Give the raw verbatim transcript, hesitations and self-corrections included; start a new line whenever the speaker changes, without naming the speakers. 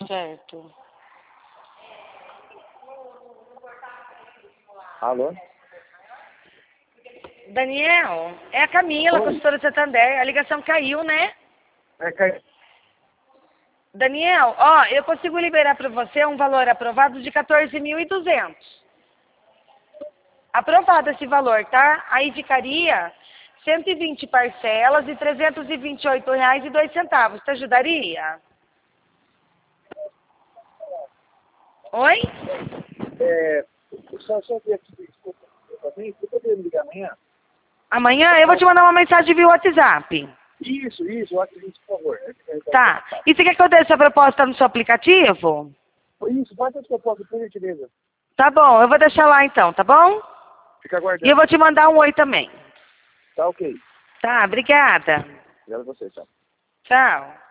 Certo.
Alô?
Daniel, é a Camila,
Oi.
consultora Santander. A ligação caiu, né?
É, cai...
Daniel, ó, eu consigo liberar para você um valor aprovado de quatorze mil e duzentos. Aprovado esse valor, tá? Aí ficaria cento e vinte parcelas de trezentos e vinte e oito reais e dois centavos. Te ajudaria? Oi?
É, só, só que aqui, desculpa, você poderia me ligar amanhã?
Amanhã eu vou te mandar uma mensagem via WhatsApp.
Isso, isso, eu acredito, por favor.
Tá. E você quer que eu deixe a proposta no seu aplicativo?
Isso, pode ser que eu possa, por gentileza.
Tá bom, eu vou deixar lá então, tá bom?
Fica
E eu
aguardando.
vou te mandar um oi também.
Tá ok.
Tá, obrigada.
Obrigado a você, tchau.
Tchau.